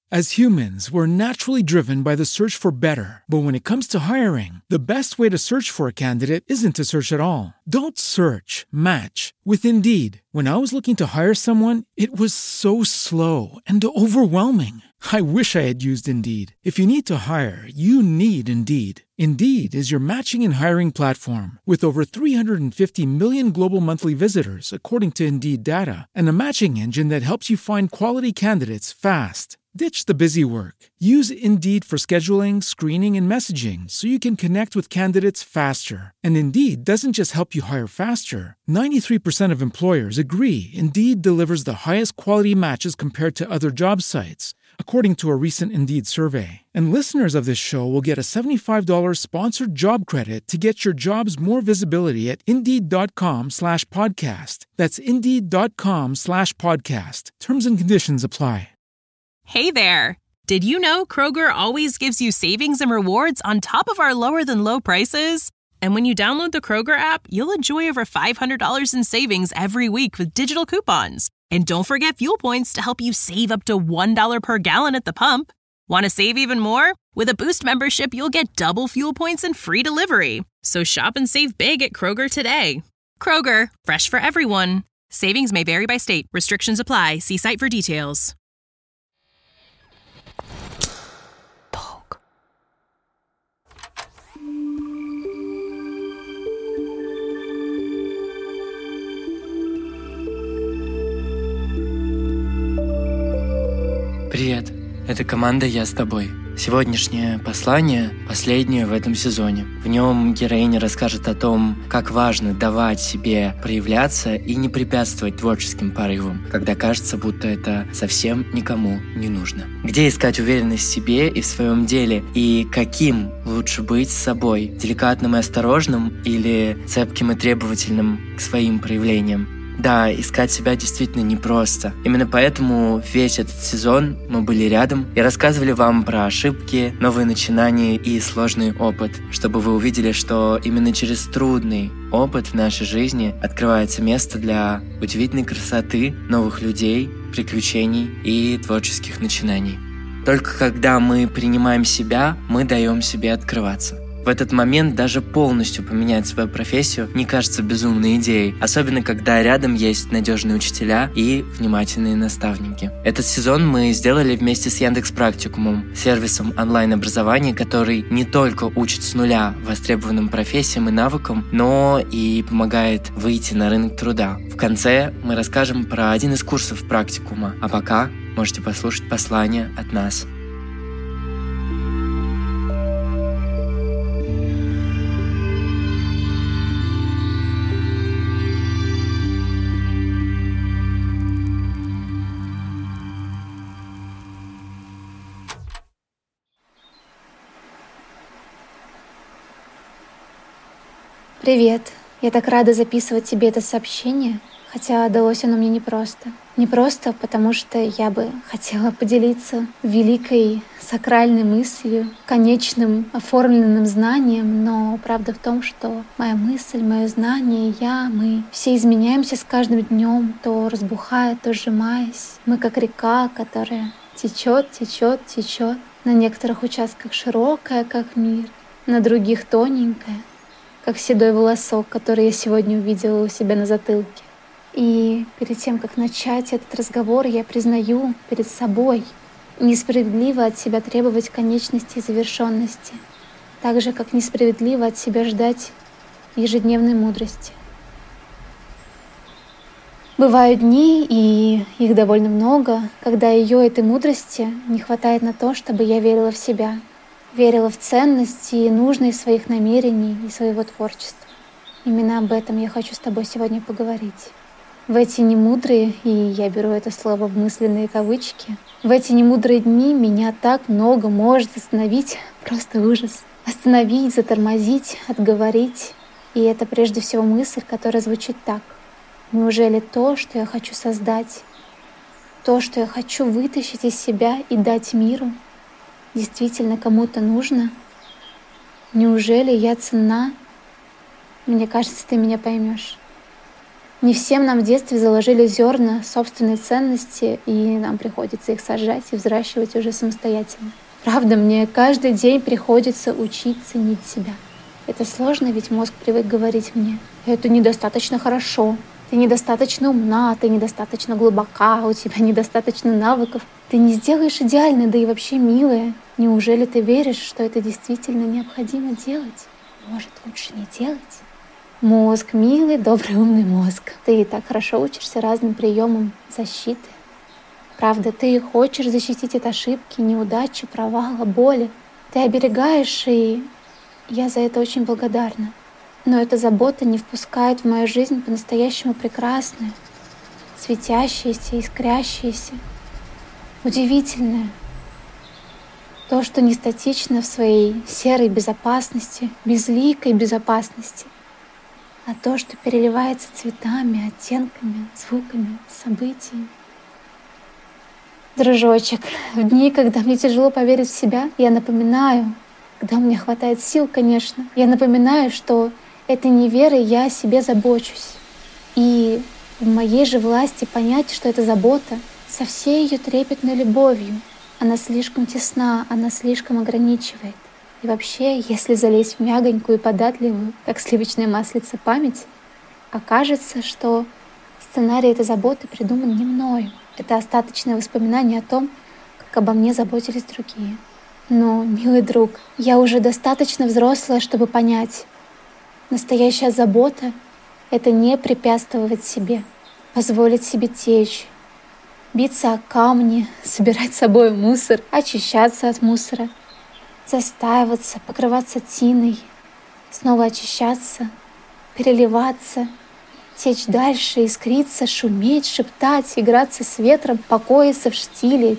As humans, we're naturally driven by the search for better. But when it comes to hiring, the best way to search for a candidate isn't to search at all. Don't search, match with Indeed. When I was looking to hire someone, it was so slow and overwhelming. I wish I had used Indeed. If you need to hire, you need Indeed. Indeed is your matching and hiring platform with over 350 million global monthly visitors, according to Indeed data, and a matching engine that helps you find quality candidates fast. Ditch the busy work. Use Indeed for scheduling, screening, and messaging so you can connect with candidates faster. And Indeed doesn't just help you hire faster. 93% of employers agree Indeed delivers the highest quality matches compared to other job sites, according to a recent Indeed survey. And listeners of this show will get a $75 sponsored job credit to get your jobs more visibility at Indeed.com/podcast. That's Indeed.com/podcast. Terms and conditions apply. Hey there! Did you know Kroger always gives you savings and rewards on top of our lower-than-low prices? And when you download the Kroger app, you'll enjoy over $500 in savings every week with digital coupons. And don't forget fuel points to help you save up to $1 per gallon at the pump. Want to save even more? With a Boost membership, you'll get double fuel points and free delivery. So shop and save big at Kroger today. Kroger, fresh for everyone. Savings may vary by state. Restrictions apply. See site for details. Привет, это команда «Я с тобой». Сегодняшнее послание последнее в этом сезоне. В нем героиня расскажет о том, как важно давать себе проявляться и не препятствовать творческим порывам, когда кажется, будто это совсем никому не нужно. Где искать уверенность в себе и в своем деле, и каким лучше быть с собой, деликатным и осторожным или цепким и требовательным к своим проявлениям. Да, искать себя действительно непросто. Именно поэтому весь этот сезон мы были рядом и рассказывали вам про ошибки, новые начинания и сложный опыт, чтобы вы увидели, что именно через трудный опыт в нашей жизни открывается место для удивительной красоты, новых людей, приключений и творческих начинаний. Только когда мы принимаем себя, мы даем себе открываться. В этот момент даже полностью поменять свою профессию не кажется безумной идеей, особенно когда рядом есть надежные учителя и внимательные наставники. Этот сезон мы сделали вместе с Яндекс.Практикумом, сервисом онлайн-образования, который не только учит с нуля востребованным профессиям и навыкам, но и помогает выйти на рынок труда. В конце мы расскажем про один из курсов практикума, а пока можете послушать послание от нас. Привет. Я так рада записывать тебе это сообщение, хотя далось оно мне непросто. Непросто, потому что я бы хотела поделиться великой сакральной мыслью, конечным оформленным знанием, но правда в том, что моя мысль, мое знание, мы все изменяемся с каждым днем, то разбухая, то сжимаясь. Мы как река, которая течет. На некоторых участках широкая, как мир, на других тоненькая, как седой волосок, который я сегодня увидела у себя на затылке. И перед тем, как начать этот разговор, я признаю перед собой несправедливо от себя требовать конечности и завершенности, так же, как несправедливо от себя ждать ежедневной мудрости. Бывают дни, и их довольно много, когда этой мудрости не хватает на то, чтобы я верила в себя, верила в ценность и нужность своих намерений и своего творчества. Именно об этом я хочу с тобой сегодня поговорить. В эти немудрые, и я беру это слово в мысленные кавычки, в эти немудрые дни меня так много может остановить, просто ужас. Остановить, затормозить, отговорить. И это прежде всего мысль, которая звучит так. Неужели то, что я хочу создать, то, что я хочу вытащить из себя и дать миру, действительно кому-то нужно? Неужели я ценна? Мне кажется, ты меня поймешь. Не всем нам в детстве заложили зерна собственной ценности, и нам приходится их сажать и взращивать уже самостоятельно. Правда, мне каждый день приходится учить ценить себя. Это сложно, ведь мозг привык говорить мне: это недостаточно хорошо, ты недостаточно умна, ты недостаточно глубока, у тебя недостаточно навыков, ты не сделаешь идеально, да и вообще милая. Неужели ты веришь, что это действительно необходимо делать? Может, лучше не делать? Мозг, милый, добрый, умный мозг. Ты так хорошо учишься разным приемам защиты. Правда, ты хочешь защитить от ошибки, неудачи, провала, боли. Ты оберегаешь, и я за это очень благодарна. Но эта забота не впускает в мою жизнь по-настоящему прекрасное, светящееся, искрящееся, удивительное. То, что не статично в своей серой безопасности, безликой безопасности, а то, что переливается цветами, оттенками, звуками, событиями. Дружочек, в дни, когда мне тяжело поверить в себя, я напоминаю, когда у меня хватает сил, конечно, я напоминаю, что этой неверой я о себе забочусь. И в моей же власти понять, что эта забота со всей ее трепетной любовью, она слишком тесна, она слишком ограничивает. И вообще, если залезть в мягонькую и податливую, как сливочное маслице, память, окажется, что сценарий этой заботы придуман не мною. Это остаточное воспоминание о том, как обо мне заботились другие. Но, милый друг, я уже достаточно взрослая, чтобы понять, настоящая забота — это не препятствовать себе, позволить себе течь, биться о камни, собирать с собой мусор, очищаться от мусора, застаиваться, покрываться тиной, снова очищаться, переливаться, течь дальше, искриться, шуметь, шептать, играться с ветром, покоиться в штиле,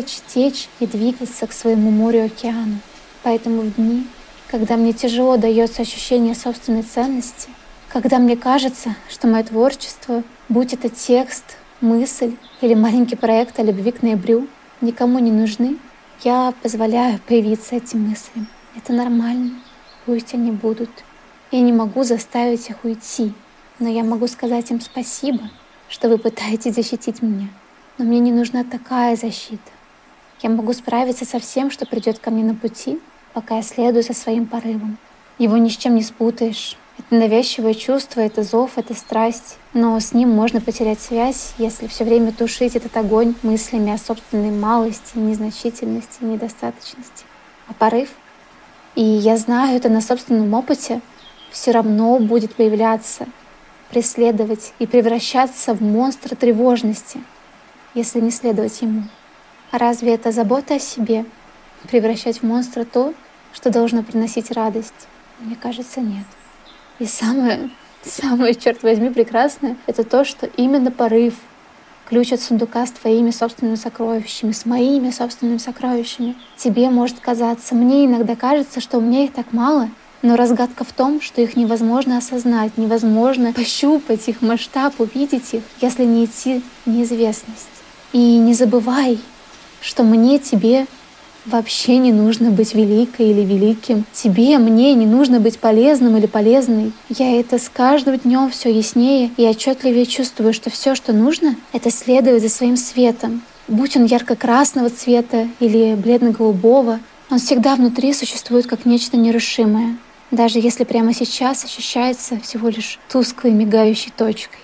течь и двигаться к своему морю-океану. Поэтому в дни, когда мне тяжело дается ощущение собственной ценности, когда мне кажется, что мое творчество, будь это текст, мысль или маленький проект о любви к ноябрю, никому не нужны, я позволяю появиться этим мыслям. Это нормально, пусть они будут. Я не могу заставить их уйти, но я могу сказать им спасибо, что вы пытаетесь защитить меня. Но мне не нужна такая защита. Я могу справиться со всем, что придет ко мне на пути, пока я следую за своим порывом. Его ни с чем не спутаешь. Это навязчивое чувство, это зов, это страсть. Но с ним можно потерять связь, если все время тушить этот огонь мыслями о собственной малости, незначительности, недостаточности. А порыв, и я знаю это на собственном опыте, все равно будет появляться, преследовать и превращаться в монстра тревожности, если не следовать ему. А разве это забота о себе? Превращать в монстра то, что должно приносить радость? Мне кажется, нет. И самое, черт возьми, прекрасное — это то, что именно порыв, ключ от сундука с твоими собственными сокровищами, с моими собственными сокровищами, тебе может казаться, мне иногда кажется, что у меня их так мало, но разгадка в том, что их невозможно осознать, невозможно пощупать их масштаб, увидеть их, если не идти в неизвестность. И не забывай, что тебе вообще не нужно быть великой или великим. Мне не нужно быть полезным или полезной. Я это с каждым днем все яснее и отчетливее чувствую, что все, что нужно, это следовать за своим светом. Будь он ярко-красного цвета или бледно-голубого, он всегда внутри существует как нечто нерушимое, даже если прямо сейчас ощущается всего лишь тусклой мигающей точкой.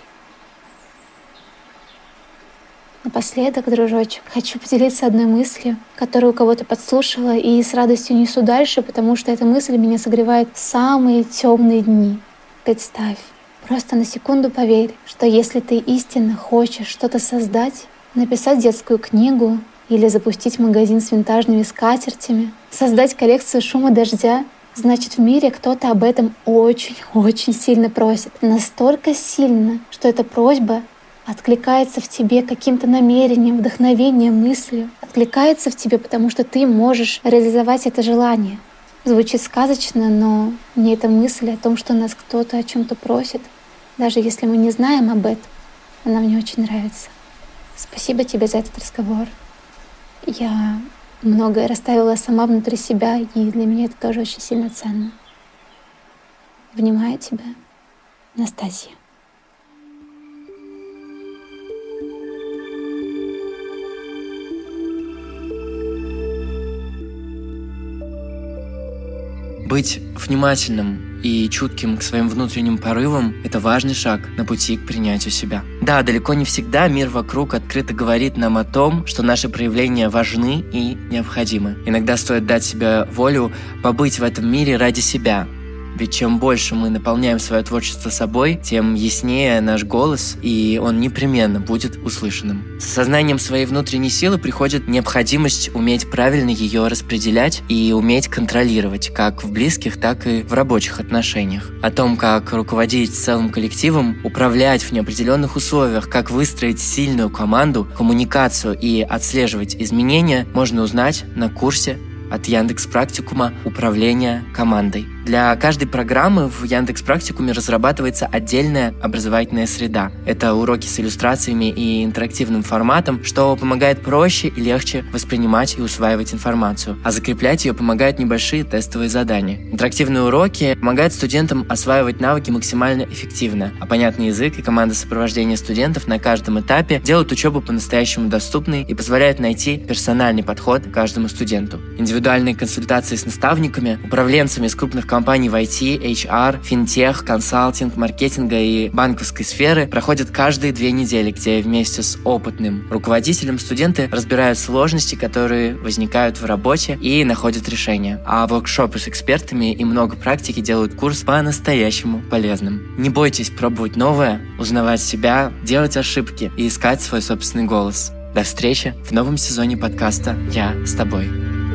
Напоследок, дружочек, хочу поделиться одной мыслью, которую у кого-то подслушала и с радостью несу дальше, потому что эта мысль меня согревает в самые темные дни. Представь, просто на секунду поверь, что если ты истинно хочешь что-то создать, написать детскую книгу или запустить магазин с винтажными скатертями, создать коллекцию шума дождя, значит, в мире кто-то об этом очень-очень сильно просит. Настолько сильно, что эта просьба откликается в тебе каким-то намерением, вдохновением, мыслью. Откликается в тебе, потому что ты можешь реализовать это желание. Звучит сказочно, но мне эта мысль о том, что нас кто-то о чем-то просит, даже если мы не знаем об этом, она мне очень нравится. Спасибо тебе за этот разговор. Я многое расставила сама внутри себя, и для меня это тоже очень сильно ценно. Обнимаю тебя, Настасья. Быть внимательным и чутким к своим внутренним порывам – это важный шаг на пути к принятию себя. Да, далеко не всегда мир вокруг открыто говорит нам о том, что наши проявления важны и необходимы. Иногда стоит дать себе волю побыть в этом мире ради себя. Ведь чем больше мы наполняем свое творчество собой, тем яснее наш голос, и он непременно будет услышанным. С осознанием своей внутренней силы приходит необходимость уметь правильно ее распределять и уметь контролировать как в близких, так и в рабочих отношениях. О том, как руководить целым коллективом, управлять в неопределенных условиях, как выстроить сильную команду, коммуникацию и отслеживать изменения, можно узнать на курсе от Яндекс.Практикума «Управление командой». Для каждой программы в Яндекс.Практикуме разрабатывается отдельная образовательная среда. Это уроки с иллюстрациями и интерактивным форматом, что помогает проще и легче воспринимать и усваивать информацию, а закреплять ее помогают небольшие тестовые задания. Интерактивные уроки помогают студентам осваивать навыки максимально эффективно, а понятный язык и команда сопровождения студентов на каждом этапе делают учебу по-настоящему доступной и позволяют найти персональный подход к каждому студенту. Индивидуальные консультации с наставниками, управленцами из крупных компаний в IT, HR, финтех, консалтинг, маркетинга и банковской сферы проходят каждые 2 недели, где вместе с опытным руководителем студенты разбирают сложности, которые возникают в работе, и находят решения. А воркшопы с экспертами и много практики делают курс по-настоящему полезным. Не бойтесь пробовать новое, узнавать себя, делать ошибки и искать свой собственный голос. До встречи в новом сезоне подкаста «Я с тобой».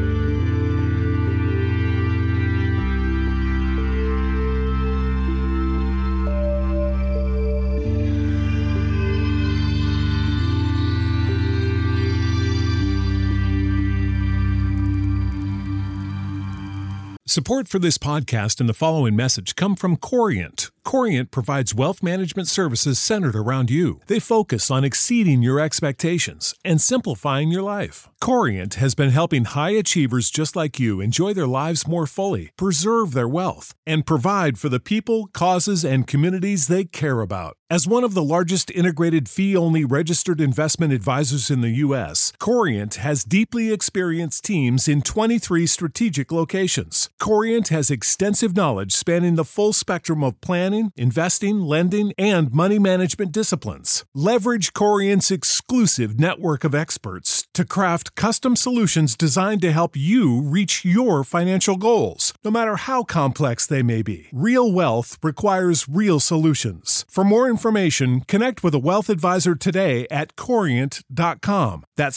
Support for this podcast and the following message come from Corient. Corient provides wealth management services centered around you. They focus on exceeding your expectations and simplifying your life. Corient has been helping high achievers just like you enjoy their lives more fully, preserve their wealth, and provide for the people, causes, and communities they care about. As one of the largest integrated fee-only registered investment advisors in the U.S., Corient has deeply experienced teams in 23 strategic locations. Corient has extensive knowledge spanning the full spectrum of planning, investing, lending, and money management disciplines. Leverage Corient's exclusive network of experts to craft custom solutions designed to help you reach your financial goals, no matter how complex they may be. Real wealth requires real solutions. For more information, connect with a wealth advisor today at Corient.com. That's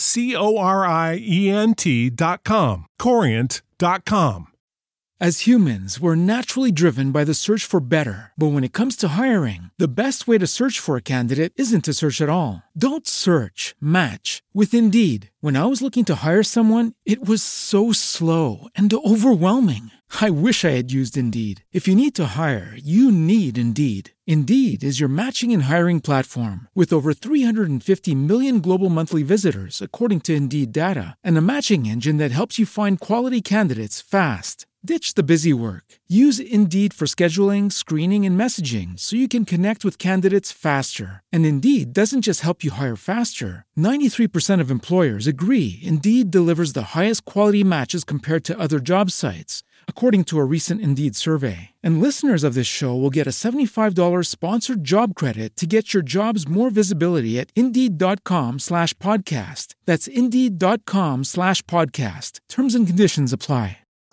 Corient.com. Corient.com. As humans, we're naturally driven by the search for better. But when it comes to hiring, the best way to search for a candidate isn't to search at all. Don't search, match with Indeed. When I was looking to hire someone, it was so slow and overwhelming. I wish I had used Indeed. If you need to hire, you need Indeed. Indeed is your matching and hiring platform with over 350 million global monthly visitors, according to Indeed data, and a matching engine that helps you find quality candidates fast. Ditch the busy work. Use Indeed for scheduling, screening, and messaging so you can connect with candidates faster. And Indeed doesn't just help you hire faster. 93% of employers agree Indeed delivers the highest quality matches compared to other job sites, according to a recent Indeed survey. And listeners of this show will get a $75 sponsored job credit to get your jobs more visibility at Indeed.com/podcast. That's Indeed.com/podcast. Terms and conditions apply.